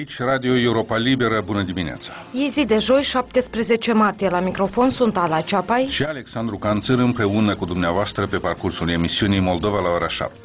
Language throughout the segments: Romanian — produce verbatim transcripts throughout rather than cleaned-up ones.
Aici, Radio Europa Liberă, bună dimineața! E zi de joi, șaptesprezece martie. La microfon sunt Ala Ceapai și Alexandru Canțăr, împreună cu dumneavoastră pe parcursul emisiunii Moldova la ora șapte.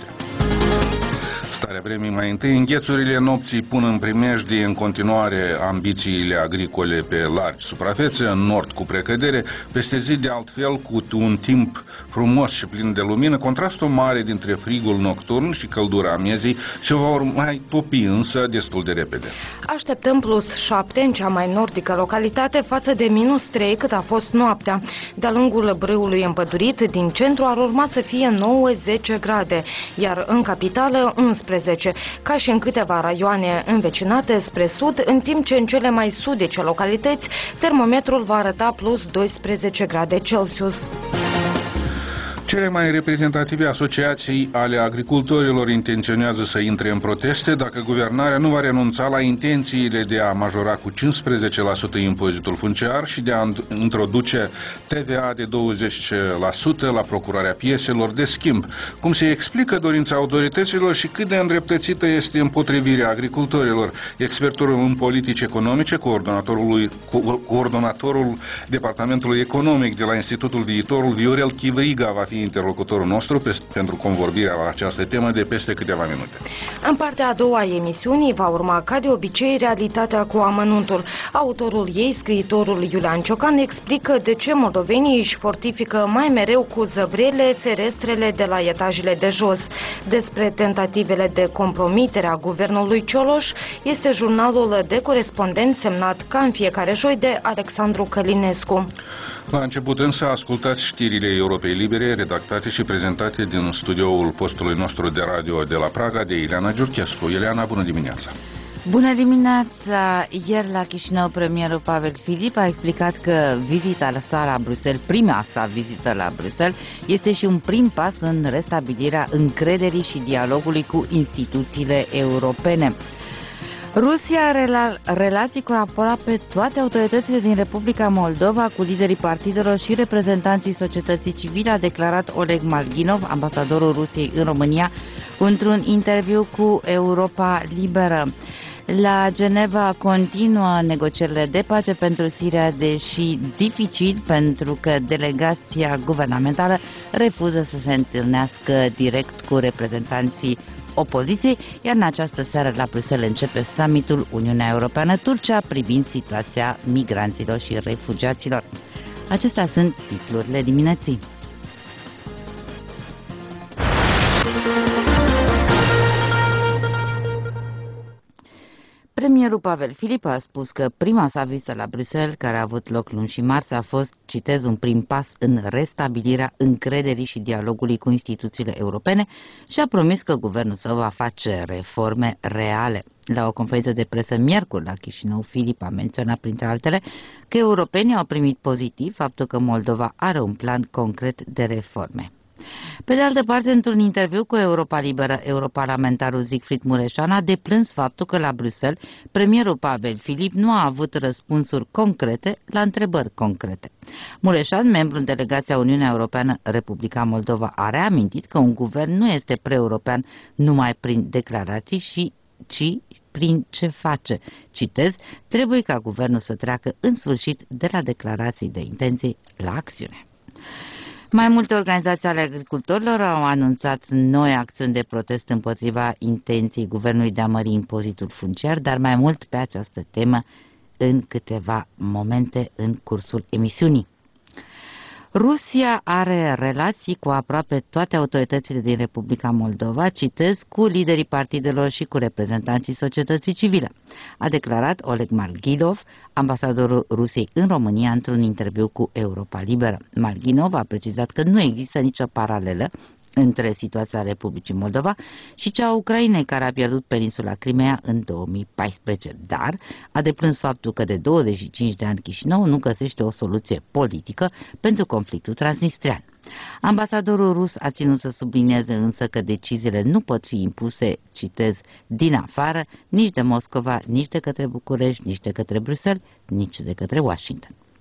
Starea vremii mai întâi. Înghețurile nopții pun în primejdie în continuare ambițiile agricole pe largi suprafețe, în nord cu precădere, peste zi de altfel cu un timp frumos și plin de lumină. Contrastul mare dintre frigul nocturn și căldura amiezii se vor mai topi însă destul de repede. Așteptăm plus șapte în cea mai nordică localitate față de minus trei cât a fost noaptea. De-a lungul brâului împădurit din centru ar urma să fie nouă zece grade, iar în capitală unsprezece. Ca și în câteva raioane învecinate spre sud, în timp ce în cele mai sudice localități termometrul va arăta plus doisprezece grade Celsius. Cele mai reprezentative asociații ale agricultorilor intenționează să intre în proteste dacă guvernarea nu va renunța la intențiile de a majora cu cincisprezece la sută impozitul funciar și de a introduce T V A de douăzeci la sută la procurarea pieselor de schimb. Cum se explică dorința autorităților și cât de îndreptățită este împotrivirea agricultorilor? Expertul în politici economice, coordonatorul, coordonatorul Departamentului Economic de la Institutul Viitorul, Viorel Chivriga, va fi interlocutorul nostru pe, pentru convorbirea la această temă de peste câteva minute. În partea a doua a emisiunii va urma, ca de obicei, realitatea cu amănuntul. Autorul ei, scriitorul Iulian Ciocan, explică de ce moldovenii își fortifică mai mereu cu zăbrele ferestrele de la etajele de jos. Despre tentativele de compromitere a guvernului Cioloș este jurnalul de corespondent semnat ca în fiecare joi de Alexandru Călinescu. La început însă ascultați știrile Europei Libere, redactate și prezentate din studioul postului nostru de radio de la Praga de Ileana Giurchescu. Ileana, bună dimineața! Bună dimineața! Ieri la Chișinău, premierul Pavel Filip a explicat că vizita sa la Bruxelles, prima sa vizită la Bruxelles, este și un prim pas în restabilirea încrederii și dialogului cu instituțiile europene. Rusia are rela relații cu aproape toate autoritățile din Republica Moldova, cu liderii partidelor și reprezentanții societății civile, a declarat Oleg Malginov, ambasadorul Rusiei în România, într-un interviu cu Europa Liberă. La Geneva continuă negocierile de pace pentru Siria, deși dificil pentru că delegația guvernamentală refuză să se întâlnească direct cu reprezentanții opoziției, iar în această seară la Bruxelles începe summitul Uniunea Europeană-Turcia privind situația migranților și refugiaților. Acestea sunt titlurile dimineții. Premierul Pavel Filip a spus că prima sa vizită la Bruxelles, care a avut loc luni și marți, a fost, citez, un prim pas în restabilirea încrederii și dialogului cu instituțiile europene și a promis că guvernul său va face reforme reale. La o conferință de presă miercuri la Chișinău, Filip a menționat, printre altele, că europenii au primit pozitiv faptul că Moldova are un plan concret de reforme. Pe de altă parte, într-un interviu cu Europa Liberă, europarlamentarul Siegfried Mureșan a deplâns faptul că la Bruxelles premierul Pavel Filip nu a avut răspunsuri concrete la întrebări concrete. Mureșan, membru în delegația Uniunea Europeană Republica Moldova, a reamintit că un guvern nu este pre-european numai prin declarații, și, ci prin ce face. Citez, trebuie ca guvernul să treacă în sfârșit de la declarații de intenții la acțiune. Mai multe organizații ale agricultorilor au anunțat noi acțiuni de protest împotriva intenției guvernului de a mări impozitul funciar, dar mai mult pe această temă în câteva momente în cursul emisiunii. Rusia are relații cu aproape toate autoritățile din Republica Moldova, citez, cu liderii partidelor și cu reprezentanții societății civile, a declarat Oleg Malginov, ambasadorul Rusiei în România, într-un interviu cu Europa Liberă. Malginov a precizat că nu există nicio paralelă între situația Republicii Moldova și cea a Ucrainei, care a pierdut peninsula Crimea în două mii paisprezece, dar a deplâns faptul că de douăzeci și cinci de ani Chișinău nu găsește o soluție politică pentru conflictul transnistrian. Ambasadorul rus a ținut să sublinieze însă că deciziile nu pot fi impuse, citez, din afară, nici de Moscova, nici de către București, nici de către Bruxelles, nici de către Washington.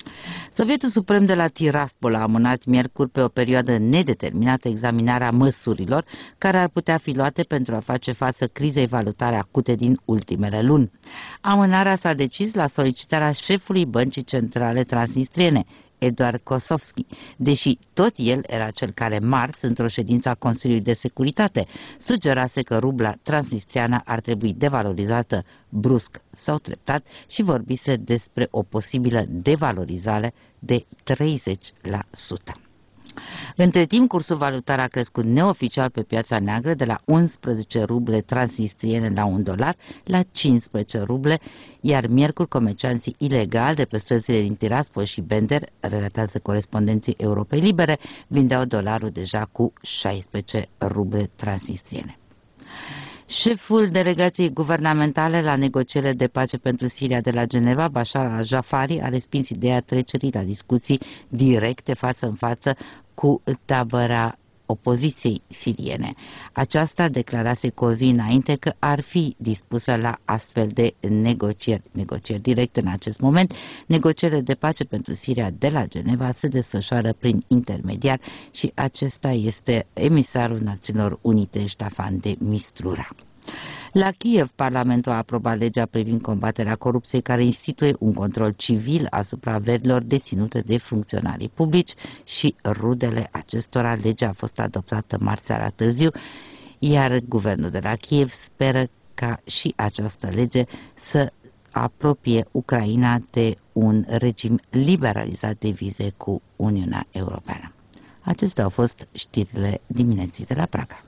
Sovietul Suprem de la Tiraspol a amânat miercuri pe o perioadă nedeterminată examinarea măsurilor care ar putea fi luate pentru a face față crizei valutare acute din ultimele luni. Amânarea s-a decis la solicitarea șefului Băncii Centrale Transnistriene, Eduard Kosovski, deși tot el era cel care marți, într-o ședință a Consiliului de Securitate, sugerase că rubla transnistriană ar trebui devalorizată brusc sau treptat și vorbise despre o posibilă devalorizare de treizeci la sută. Între timp, cursul valutar a crescut neoficial pe piața neagră de la unsprezece ruble transnistriene la un dolar la cincisprezece ruble, iar miercuri comercianții ilegali de pe străzile din Tiraspol și Bender, relatează corespondenții Europei Libere, vindeau dolarul deja cu șaisprezece ruble transnistriene. Șeful delegației guvernamentale la negocierile de pace pentru Siria de la Geneva, Bashar al-Jafari, a respins ideea trecerii la discuții directe față în față cu tabăra opoziției siriene. Aceasta declarase cu o zi înainte că ar fi dispusă la astfel de negocieri. Negocieri directe în acest moment. Negocierile de pace pentru Siria de la Geneva se desfășoară prin intermediar și acesta este emisarul Națiunilor Unite, Ștefan de Mistura. La Kiev, Parlamentul a aprobat legea privind combaterea corupției, care instituie un control civil asupra averilor deținute de funcționarii publici și rudele acestora. Legea a fost adoptată marți seara târziu, iar guvernul de la Kiev speră ca și această lege să apropie Ucraina de un regim liberalizat de vize cu Uniunea Europeană. Acestea au fost știrile dimineții de la Praga.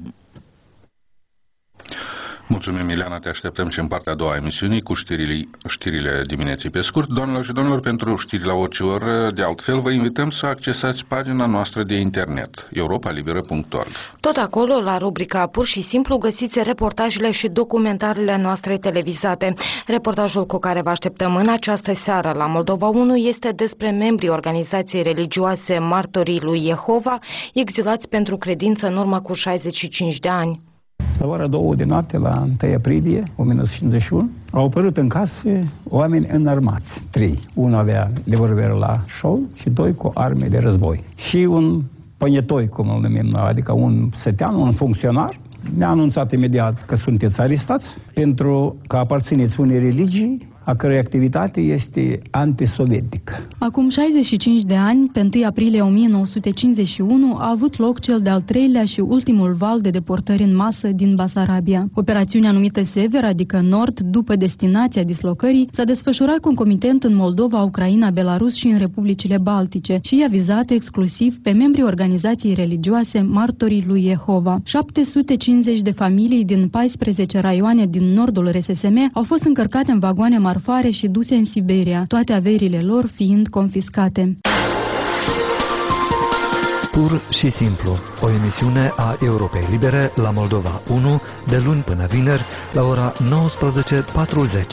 Mulțumim, Ileana, te așteptăm și în partea a doua a emisiunii cu știrile, știrile dimineții pe scurt. Doamnelor și domnilor, pentru știri la orice oră, de altfel, vă invităm să accesați pagina noastră de internet, europa liberă punct org. Tot acolo, la rubrica Pur și Simplu, găsiți reportajele și documentarele noastre televizate. Reportajul cu care vă așteptăm în această seară la Moldova unu este despre membrii organizației religioase Martorii lui Jehova, exilați pentru credință în urmă cu șaizeci și cinci de ani. La ora două de noapte, la întâi aprilie o mie nouă sute cincizeci și unu, au apărut în casă oameni înarmați, trei. Unul avea revolver la șold și doi cu arme de război. Și un pănietoi, cum îl numim noi, adică un sătean, un funcționar, ne-a anunțat imediat că sunteți arestați pentru că aparțineți unei religii a cărei activitate este antisovetică. Acum șaizeci și cinci de ani, pe întâi aprilie o mie nouă sute cincizeci și unu, a avut loc cel de-al treilea și ultimul val de deportări în masă din Basarabia. Operațiunea numită Sever, adică Nord, după destinația dislocării, s-a desfășurat concomitent în Moldova, Ucraina, Belarus și în Republicile Baltice și i-a vizat exclusiv pe membrii organizației religioase Martorii lui Jehova. șapte sute cincizeci de familii din paisprezece raioane din nordul R S S M au fost încărcate în vagoane marfare și duse în Siberia, toate averile lor fiind confiscate. Pur și simplu, o emisiune a Europei Libere la Moldova unu, de luni până vineri, la ora nouăsprezece patruzeci.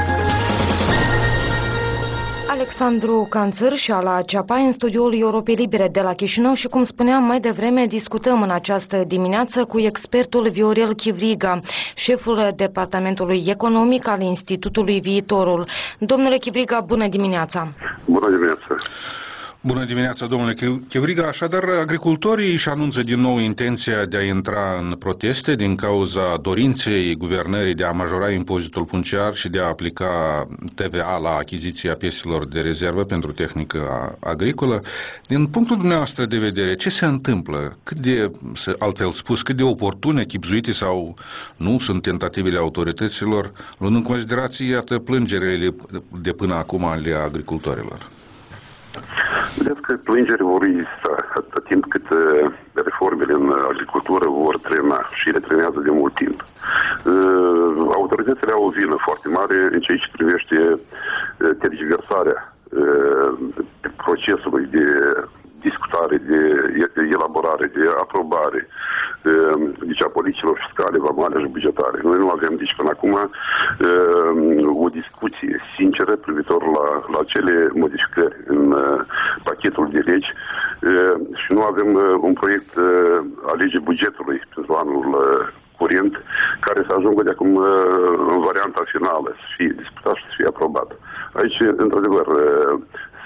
Alexandru Canțăr și Ala Ceapai în studioul Europei Libere de la Chișinău și, cum spuneam mai devreme, discutăm în această dimineață cu expertul Viorel Chivriga, șeful Departamentului Economic al Institutului Viitorul. Domnule Chivriga, bună dimineața! Bună dimineața! Bună dimineața, domnule Chivriga. Așadar, agricultorii își anunță din nou intenția de a intra în proteste din cauza dorinței guvernării de a majora impozitul funciar și de a aplica T V A la achiziția pieselor de rezervă pentru tehnică agricolă. Din punctul dumneavoastră de vedere, ce se întâmplă? Cât de, altfel spus, cât de oportune, chibzuite sau nu sunt tentativele autorităților, luând în considerație, iată, plângerile de până acum ale agricultorilor? Vedeți că plângeri vor exista atât timp cât reformele în agricultură vor trena și le trenează de mult timp. Autoritățile au o vină foarte mare în ceea ce privește tergiversarea procesului de discutare, de elaborare, de aprobare, deci a politicilor fiscale, vamale și bugetare. Noi nu avem, deci până acum, o discuție sinceră privitor la, la cele modificări în pachetul de legi și nu avem un proiect al legii bugetului pentru anul curent care să ajungă de acum în varianta finală, să fie discutat și să fie aprobat. Aici, într-adevăr,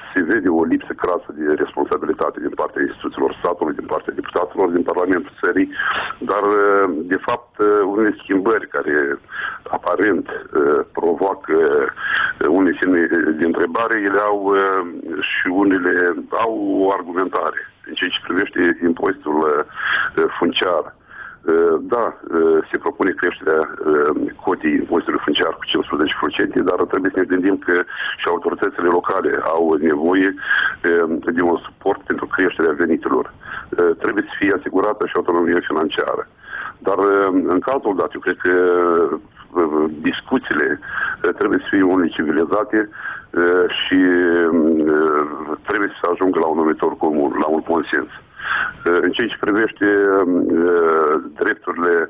se vede o lipsă crasă de responsabilitate din partea instituțiilor statului, din partea deputaților, din Parlamentul țării, dar, de fapt, unele schimbări care aparent provoacă unele semne de întrebare, ele au și unele au o argumentare în ceea ce privește impozitul funciar. Da, se propune creșterea cotei impozitului funciar cu cincisprezece la sută, dar trebuie să ne gândim că și autoritățile locale au nevoie de un suport pentru creșterea veniturilor. Trebuie să fie asigurată și autonomia financiară. Dar în cazul dat, eu cred că discuțiile trebuie să fie unele civilizate și trebuie să ajungă la un numitor comun, la un consens. În ceea ce privește drepturile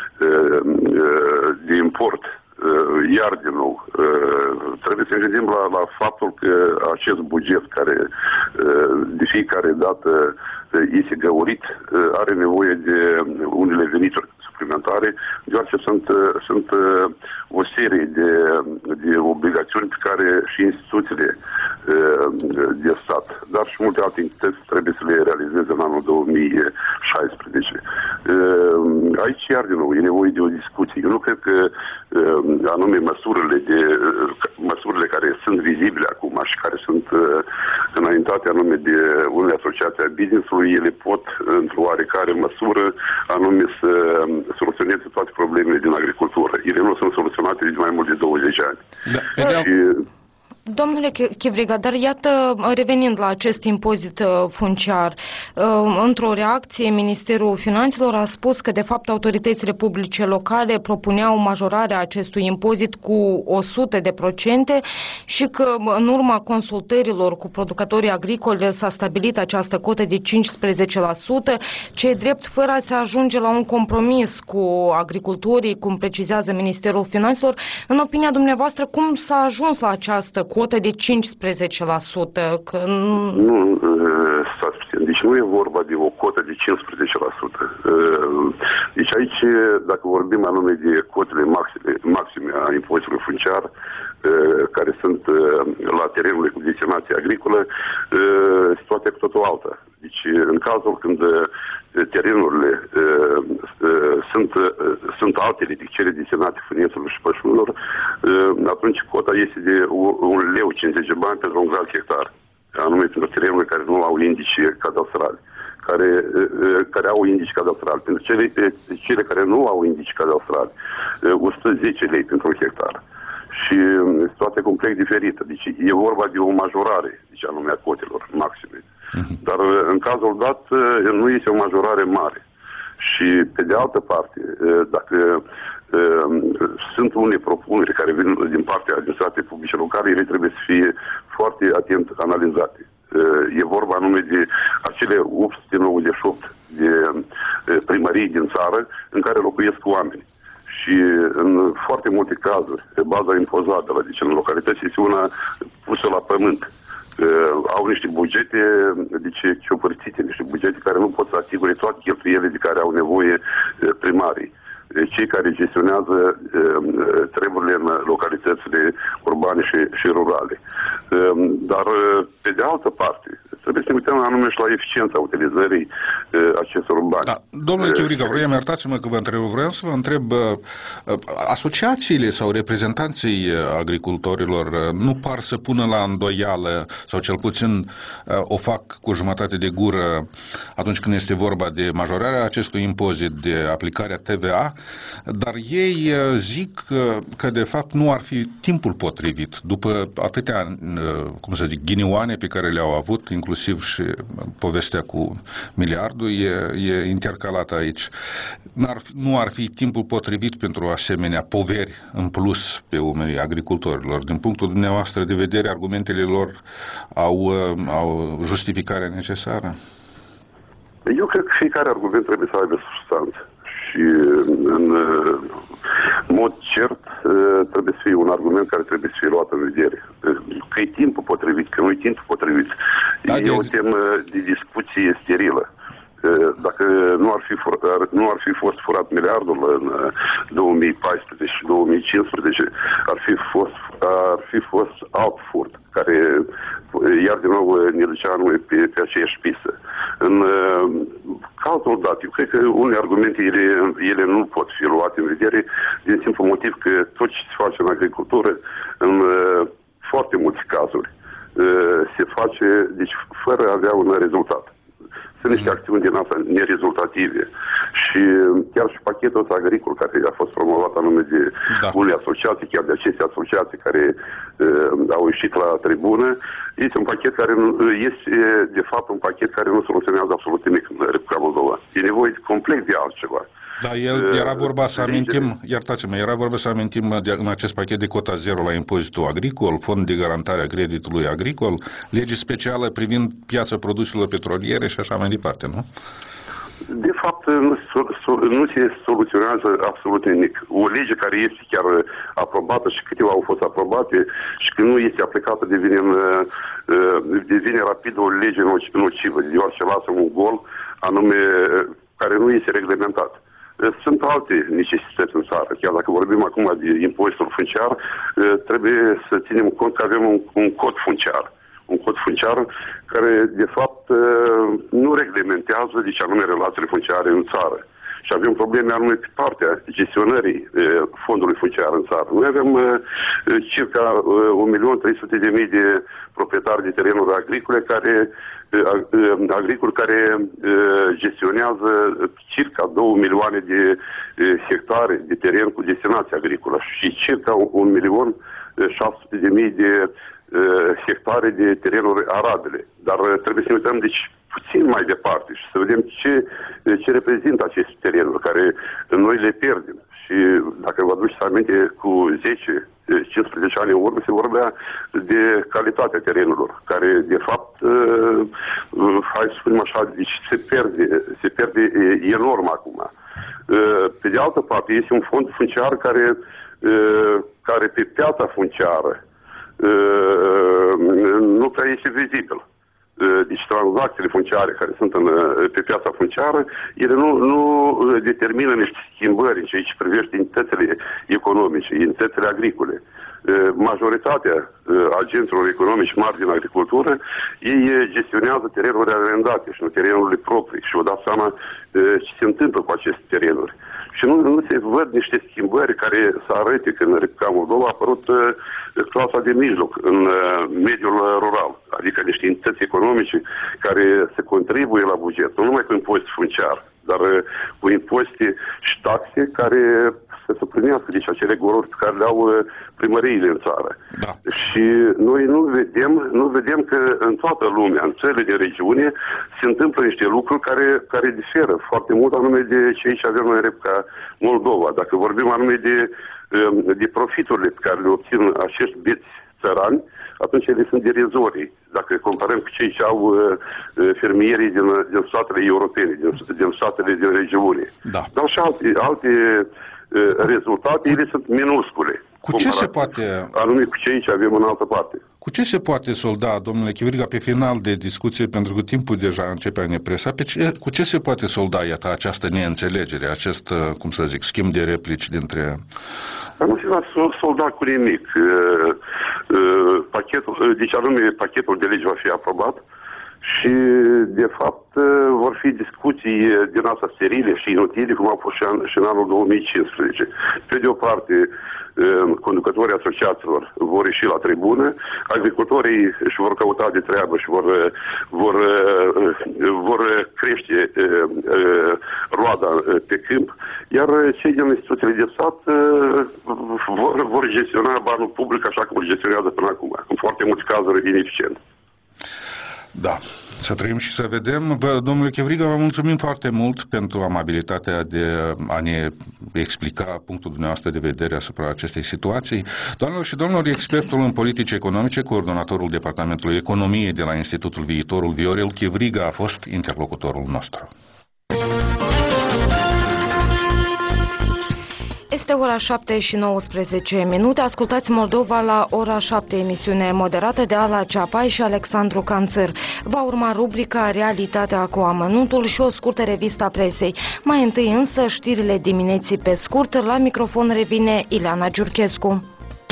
de import, iar din nou, trebuie să ne gândim la, la faptul că acest buget care de fiecare dată este găurit are nevoie de unele venituri suplimentare, deoarece sunt, sunt o serie de, de obligațiuni pe care și instituțiile de stat, dar și multe alte entități trebuie să le realizeze în anul două mii șaisprezece. Aici, iar din nou, e nevoie de o discuție. Eu nu cred că anume măsurile, de, măsurile care sunt vizibile acum și care sunt înaintate anume de unele asociații a business-ului, ele pot, într-o oarecare măsură, anume să soluționeze toate problemele din agricultură. Ele nu sunt soluționate de mai mult de douăzeci de ani. Da. Și... Domnule Chivriga, dar iată, revenind la acest impozit funciar, într-o reacție, Ministerul Finanțelor a spus că, de fapt, autoritățile publice locale propuneau majorarea acestui impozit cu o sută de procente și că, în urma consultărilor cu producătorii agricoli, s-a stabilit această cotă de cincisprezece la sută, ce e drept fără a se ajunge la un compromis cu agricultorii, cum precizează Ministerul Finanțelor. În opinia dumneavoastră, cum s-a ajuns la această cotă de cincisprezece la sută? Că... Nu, stați puțin. Deci nu e vorba de o cotă de cincisprezece la sută. Deci aici, dacă vorbim anume de cotele maxime, maxime a impozitului funciar, care sunt la terenurile cu destinație agricolă, situația cu totul altă. Deci, în cazul când terenurile sunt, sunt altele decât cele destinate fânieților și pășunilor, atunci cota este de un leu cincizeci de bani pentru un grad hectar, anume pentru terenurile care nu au indici cadastrali, care, care au indici cadastrali. Pentru cele, cele care nu au indici cadastrali, o sută zece lei pentru un hectar. Și situația complet diferită. Deci e vorba de o majorare, deci anume a cotelor maxime. Dar în cazul dat nu este o majorare mare. Și pe de altă parte, dacă sunt unele propuneri care vin din partea administrației publice locale, ele trebuie să fie foarte atent analizate. E vorba anume de acele opt sute nouăzeci și opt de primării din țară în care locuiesc oameni. Și în foarte multe cazuri, baza impozabilă, deci în localități, este una pusă la pământ. Au niște bugete, deci ciopărțite, niște bugete care nu pot să asigure toate cheltuielile de care au nevoie primarii, cei care gestionează treburile în localitățile urbane și, și rurale. Dar, pe de altă parte, trebuie să ne uităm anume și la eficiența utilizării acestor bani. Da. Domnule Chivriga, vreau, iertați-mă că vă întreb, vreau să vă întreb, asociațiile sau reprezentanții agricultorilor nu par să pună la îndoială, sau cel puțin o fac cu jumătate de gură atunci când este vorba de majorarea acestui impozit, de aplicarea T V A, dar ei zic că de fapt nu ar fi timpul potrivit, după atâtea, cum să zic, ghinioane pe care le-au avut, inclusiv și povestea cu miliardul e, e intercalată aici. N-ar, nu ar fi timpul potrivit pentru asemenea poveri în plus pe umerii agricultorilor. Din punctul dumneavoastră de vedere, argumentele lor au, au justificarea necesară? Eu cred că fiecare argument trebuie să aibă substanță. Și în mod cert trebuie să fie un argument care trebuie să fie luat în vedere. Că e timpul potrivit, că nu e timpul potrivit. Da, e o temă de discuție sterilă. că dacă nu ar fi, furat, nu ar fi fost furat miliardul în două mii paisprezece și două mii cincisprezece, ar fi fost, ar fi fost alt furt, care iar din nou ne ducea anume pe, pe aceeași pistă. În cazul dat, eu cred că unele argumente ele, ele nu pot fi luate în vedere din simplu motiv că tot ce se face în agricultură, în foarte mulți cazuri, se face, deci fără a avea un rezultat. Sunt niște acțiuni din asta nerezultative. Și chiar și pachetul ăsta agricol care a fost promovat anume de da. unele asociații, chiar de aceste asociații care uh, au ieșit la tribună, este un pachet care nu, este de fapt un pachet care nu soluționează absolut nimic în Republica Moldova. E nevoie complet de altceva. Da, el era vorba să amintim, iertați-mă, era vorba să amintim de, în acest pachet de cota zero la impozitul agricol, fond de garantare a creditului agricol, lege specială privind piața produselor petroliere și așa mai departe, nu? De fapt, nu, nu se soluționează absolut nimic. O lege care este chiar aprobată și câteva au fost aprobate și când nu este aplicată devine, devine rapid o lege nocivă, deoarece lasă un gol anume care nu este reglementat. Sunt alte necesități în țară. Chiar dacă vorbim acum de impozitul funciar, trebuie să ținem cont că avem un, un cod funciar. Un cod funciar care, de fapt, nu reglementează, deci anume, relațiile funciare în țară. Și avem probleme anume pe partea gestionării fondului funciar în țară. Noi avem circa un milion trei sute de mii de proprietari de terenuri agricole care agricol care gestionează circa două milioane de hectare de teren cu destinație agricolă și circa un milion șase sute de mii de hectare de terenuri arabile. Dar trebuie să ne uităm deci puțin mai departe și să vedem ce, ce reprezintă aceste terenuri care noi le pierdem. Și dacă vă aduceți aminte, cu zece cincisprezece ani în urmă se vorbea de calitatea terenurilor, care de fapt, hai să spunem așa, deci se pierde, se pierde enorm acum. Pe de altă parte, este un fond funciar care, care pe piața funciară nu prea este vizibil. Deci tranzacțiile funciare care sunt în, pe piața funciară, ele nu, nu determină niște schimbări în ceea ce privește entitățile economice, entitățile agricole. Majoritatea agenților economici mari din agricultură, ei gestionează terenuri arendate și nu terenurile proprii și vă dați seama ce se întâmplă cu aceste terenuri. Și nu, nu se văd niște schimbări care să arăte că în Republica Moldova a apărut uh, clasa de mijloc în uh, mediul rural, adică niște entități economice care se contribuie la buget, nu numai cu impozit funciar, dar uh, cu impozite și taxe care să suplinească deci acele goluri pe care le au uh, primăriile în țară. Da. Și noi nu vedem, nu vedem că în toată lumea, în țările de regiune, se întâmplă niște lucruri care, care diferă foarte mult anume de ce ce avem în Republica Moldova. Dacă vorbim anume de, de profiturile pe care le obțin acești bieți țărani, atunci ele sunt derizorii. Dacă comparăm cu cei ce au uh, fermierii din, din statele europene, din, din statele din regiune. Da. Dar și alte, alte uh, rezultate, ele sunt minuscule. Cu ce se poate... Anume cu cei ce avem în altă parte. Cu ce se poate solda, domnule Chivriga, pe final de discuție, pentru că timpul deja începe a ne presa, pe ce, cu ce se poate solda, iată, această neînțelegere, acest, cum să zic, schimb de replici dintre... Dar nu se va solda cu nimic. Pachetul, deci anume pachetul de lege va fi aprobat și, de fapt, vor fi discuții din asta sterile și inutile, cum au fost și, an, și în anul două mii cincisprezece. Pe de o parte, conducătorii asociațiilor vor ieși la tribună, agricultorii își vor căuta de treabă și vor, vor, vor crește roada pe câmp, iar cei din instituțiile de stat vor, vor gestiona banul public așa cum îl gestionează până acum, în foarte mulți cazuri ineficient. Da, să trăim și să vedem. Vă, domnule Chivriga, vă mulțumim foarte mult pentru amabilitatea de a ne explica punctul dumneavoastră de vedere asupra acestei situații. Doamnelor și domnilor, expertul în politici economice, coordonatorul Departamentului Economiei de la Institutul Viitorul, Viorel Chivriga, a fost interlocutorul nostru. Este ora șapte și nouăsprezece minute. Ascultați Moldova la ora șapte, emisiune moderată de Ala Ceapai și Alexandru Canțăr. Va urma rubrica Realitatea cu amănuntul și o scurtă revistă a presei. Mai întâi însă știrile dimineții pe scurt. La microfon revine Ileana Giurchescu.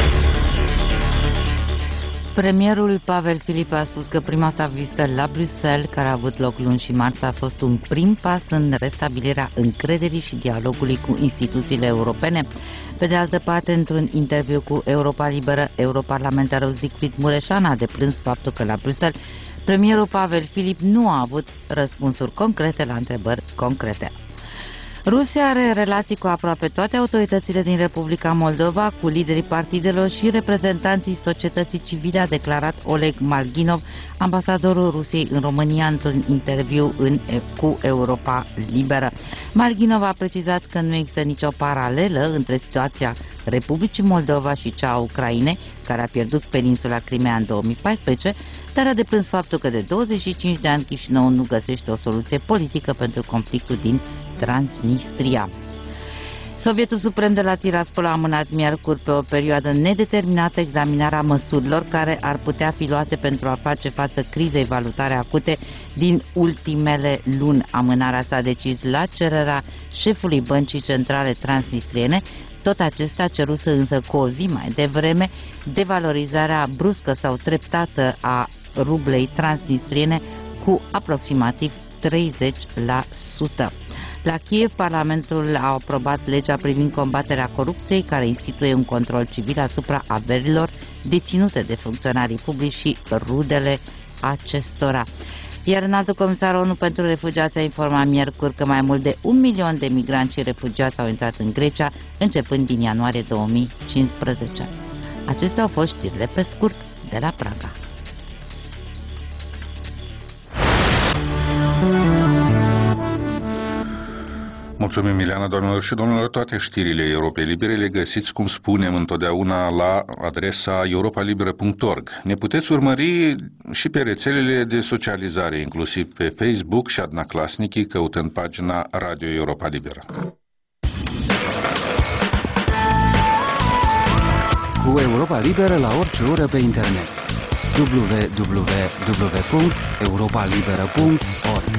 Premierul Pavel Filip a spus că prima sa vizită la Bruxelles, care a avut loc luni și marți, a fost un prim pas în restabilirea încrederii și dialogului cu instituțiile europene. Pe de altă parte, într-un interviu cu Europa Liberă, europarlamentarul Siegfried Mureșan a deplâns faptul că la Bruxelles premierul Pavel Filip nu a avut răspunsuri concrete la întrebări concrete. Rusia are relații cu aproape toate autoritățile din Republica Moldova, cu liderii partidelor și reprezentanții societății civile, a declarat Oleg Malginov, ambasadorul Rusiei în România, într-un interviu în, cu Europa Liberă. Malginov a precizat că nu există nicio paralelă între situația Republicii Moldova și cea a Ucrainei, care a pierdut peninsula Crimea în două mii paisprezece, dar a deplâns faptul că de douăzeci și cinci de ani Chișinău nu găsește o soluție politică pentru conflictul din Transnistria. Sovietul Suprem de la Tiraspol a amânat miercuri pe o perioadă nedeterminată examinarea măsurilor care ar putea fi luate pentru a face față crizei valutare acute din ultimele luni. Amânarea s-a decis la cererea șefului Băncii Centrale Transnistriene. Tot acesta ceruse însă cu o zi mai devreme devalorizarea bruscă sau treptată a rublei transnistriene cu aproximativ treizeci la sută. La Kiev, Parlamentul a aprobat legea privind combaterea corupției, care instituie un control civil asupra averilor deținute de funcționarii publici și rudele acestora. Iar înaltul comisar ONU pentru refugiați a informat miercuri că mai mult de un milion de migranți și refugiați au intrat în Grecia, începând din ianuarie două mii cincisprezece. Acestea au fost știrile pe scurt de la Praga. Mulțumim, Ileana, doamnelor și domnilor. Toate știrile Europei Libere le găsiți, cum spunem întotdeauna, la adresa europa liberă punct org. Ne puteți urmări și pe rețelele de socializare, inclusiv pe Facebook și Adnaclasnici, căutând pagina Radio Europa Liberă. Cu Europa Liberă la orice oră pe internet. w w w punct europa liberă punct org.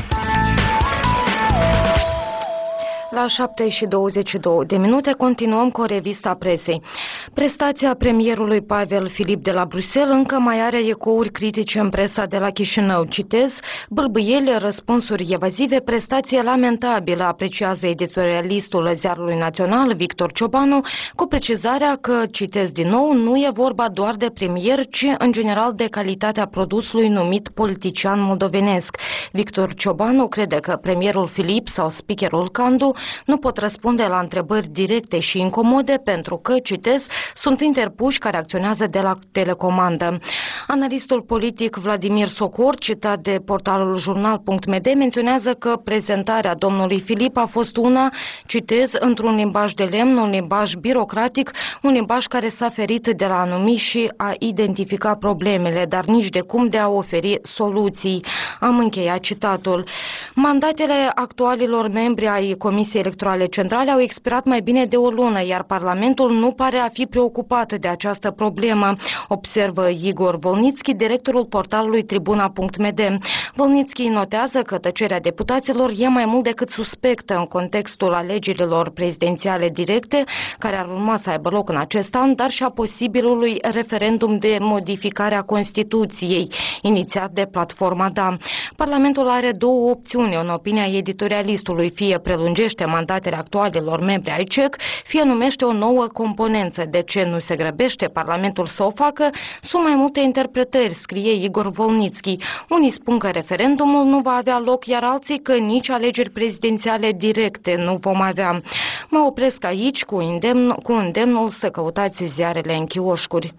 La șapte și douăzeci și două de minute continuăm cu revista presei. Prestația premierului Pavel Filip de la Bruxelles încă mai are ecouri critice în presa de la Chișinău. Citez: bâlbâieli, răspunsuri evazive, prestație lamentabilă, apreciază editorialistul Ziarului Național Victor Ciobanu, cu precizarea că, citez din nou, nu e vorba doar de premier, ci în general de calitatea produsului numit politician moldovenesc. Victor Ciobanu crede că premierul Filip sau speakerul Candu nu pot răspunde la întrebări directe și incomode pentru că, citez, sunt interpuși care acționează de la telecomandă. Analistul politic Vladimir Socor, citat de portalul jurnal punct m d, menționează că prezentarea domnului Filip a fost una, citez, într-un limbaj de lemn, un limbaj birocratic, un limbaj care s-a ferit de la a numi și a identifica problemele, dar nici de cum de a oferi soluții. Am încheiat citatul. Mandatele actualilor membri ai Comisiei Electorale Centrale au expirat mai bine de o lună, iar Parlamentul nu pare a fi preocupat de această problemă, observă Igor Volnitski, directorul portalului tribuna punct m d. Volnitski notează că tăcerea deputaților e mai mult decât suspectă în contextul alegerilor prezidențiale directe, care ar urma să aibă loc în acest an, dar și a posibilului referendum de modificare a Constituției, inițiat de platforma Da. Parlamentul are două opțiuni, în opinia editorialistului: fie prelungește mandatele actualilor membri ai C E C, fie numește o nouă componență. De ce nu se grăbește Parlamentul să o facă? Sunt mai multe interpretări, scrie Igor Volnitski. Unii spun că referendumul nu va avea loc, iar alții că nici alegeri prezidențiale directe nu vom avea. Mă opresc aici cu, îndemn, cu îndemnul să căutați ziarele în chioșcuri.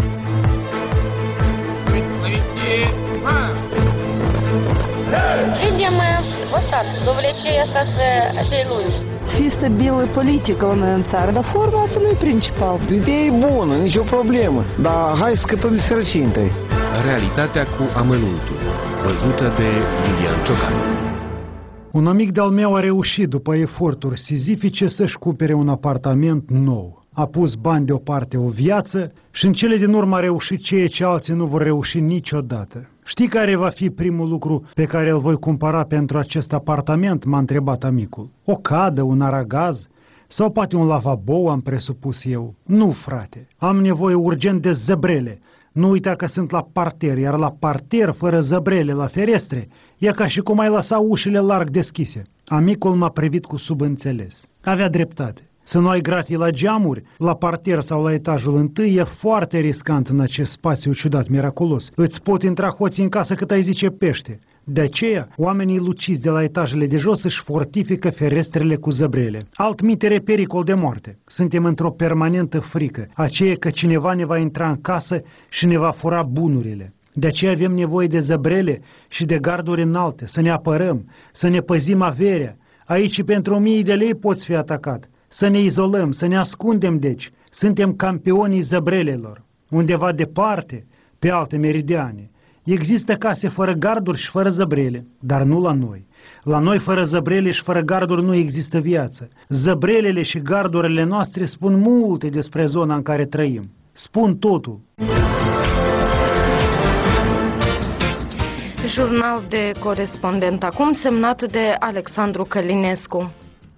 Видимо, вот так, до влечения acei lungi. Să fie stabilă politică la noi în țară, dar forma asta nu e principal. Ideea e bună, nicio problemă, dar hai să scăpăm de sărăcie întâi. Realitatea cu amănuntul, văzută de Lilian Ciocan. Un amic de-al meu a reușit, după eforturi sizifice, să-și cumpere un apartament nou. A pus bani deoparte o viață și în cele din urmă a reușit ceea ce alții nu vor reuși niciodată. Știi care va fi primul lucru pe care îl voi cumpăra pentru acest apartament? M-a întrebat amicul. O cadă, un aragaz? Sau poate un lavabo, am presupus eu. Nu, frate, am nevoie urgent de zăbrele. Nu uita că sunt la parter, iar la parter, fără zăbrele, la ferestre, e ca și cum ai lăsa ușile larg deschise. Amicul m-a privit cu subînțeles. Avea dreptate. Să nu ai gratii la geamuri, la parter sau la etajul întâi, e foarte riscant în acest spațiu ciudat, miraculos. Îți pot intra hoții în casă cât ai zice pește. De aceea, oamenii luciți de la etajele de jos își fortifică ferestrele cu zăbrele. Altmitere, pericol de moarte. Suntem într-o permanentă frică, aceea că cineva ne va intra în casă și ne va fura bunurile. De aceea avem nevoie de zăbrele și de garduri înalte, să ne apărăm, să ne păzim averea. Aici pentru o mie de lei poți fi atacat. Să ne izolăm, să ne ascundem, deci. Suntem campionii zăbrelelor. Undeva departe, pe alte meridiane, există case fără garduri și fără zăbrele, dar nu la noi. La noi fără zăbrele și fără garduri nu există viață. Zăbrelele și gardurile noastre spun multe despre zona în care trăim. Spun totul. Jurnal de corespondent acum, semnat de Alexandru Călinescu.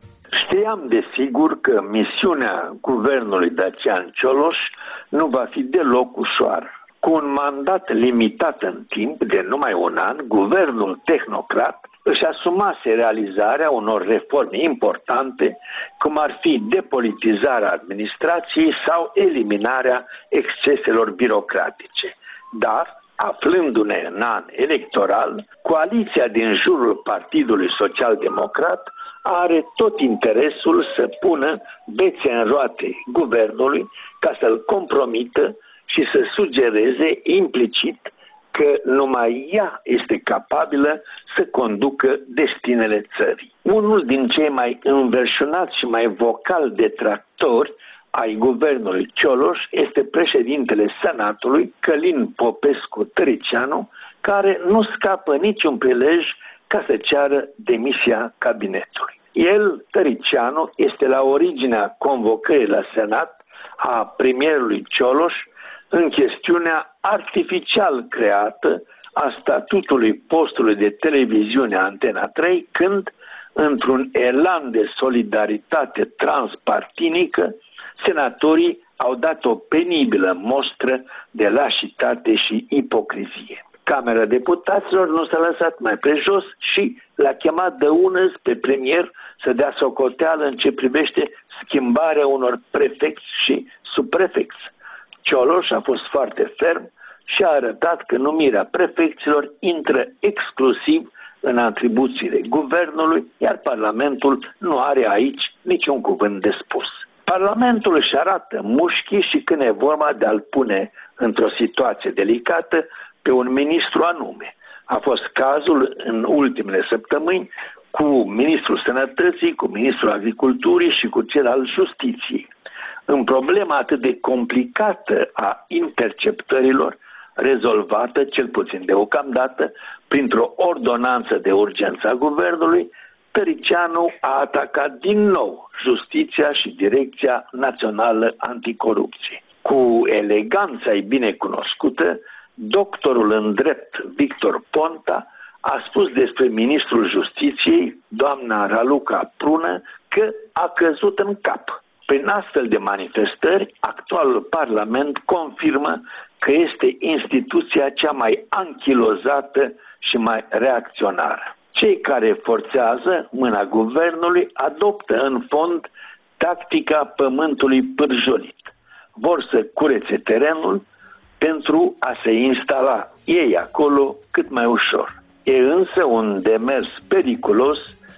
Știam desigur că misiunea guvernului Dacian Cioloș nu va fi deloc ușoară. Cu un mandat limitat în timp de numai un an, guvernul tehnocrat își asumase realizarea unor reforme importante, cum ar fi depolitizarea administrației sau eliminarea exceselor birocratice. Dar, aflându-ne în an electoral, coaliția din jurul Partidului Social-Democrat are tot interesul să pună bețe în roate guvernului ca să-l compromită și să sugereze implicit că numai ea este capabilă să conducă destinele țării. Unul din cei mai înverșunați și mai vocal detractori ai guvernului Cioloș este președintele Senatului, Călin Popescu Tăricianu, care nu scapă niciun prilej ca să ceară demisia cabinetului. El, Tăricianu, este la originea convocării la Senat a premierului Cioloș în chestiunea artificial creată a statutului postului de televiziune Antena trei, când, într-un elan de solidaritate transpartinică, senatorii au dat o penibilă mostră de lașitate și ipocrizie. Camera Deputaților nu s-a lăsat mai prejos și l-a chemat de unăzi pe premier să dea socoteală în ce privește schimbarea unor prefecți și subprefecți. Cioloș a fost foarte ferm și a arătat că numirea prefecților intră exclusiv în atribuțiile guvernului, iar Parlamentul nu are aici niciun cuvânt de spus. Parlamentul își arată mușchii și când e vorba de a-l pune într-o situație delicată pe un ministru anume. A fost cazul în ultimele săptămâni cu ministrul Sănătății, cu ministrul Agriculturii și cu cel al Justiției. În problema atât de complicată a interceptărilor, rezolvată, cel puțin deocamdată, printr-o ordonanță de urgență a guvernului, Tăricianu a atacat din nou Justiția și Direcția Națională Anticorupție. Cu eleganța-i binecunoscută, doctorul în drept Victor Ponta a spus despre ministrul Justiției, doamna Raluca Prună, că a căzut în cap. Prin astfel de manifestări, actualul Parlament confirmă că este instituția cea mai anchilozată și mai reacționară. Cei care forțează mâna guvernului adoptă în fond tactica pământului pârjolit. Vor să curețe terenul pentru a se instala ei acolo cât mai ușor. E însă un demers periculos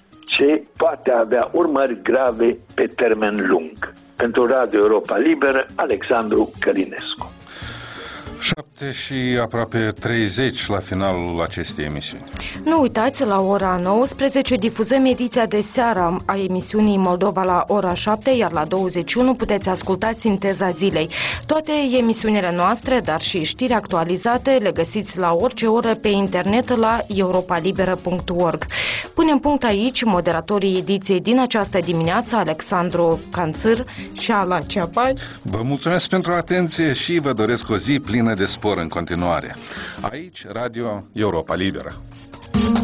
ce poate avea urmări grave pe termen lung. Pentru Radio Europa Liberă, Alexandru Călinescu. șapte și aproape treizeci la finalul acestei emisiuni. Nu uitați, la ora nouăsprezece difuzăm ediția de seară a emisiunii Moldova la ora șapte, iar la douăzeci și unu puteți asculta Sinteza Zilei. Toate emisiunile noastre, dar și știri actualizate, le găsiți la orice oră pe internet la europa liberă punct org. Punem punct aici moderatorii ediției din această dimineață, Alexandru Canțâr și Ala Ceapai. Vă mulțumesc pentru atenție și vă doresc o zi plină de spor în continuare. Aici, Radio Europa Liberă.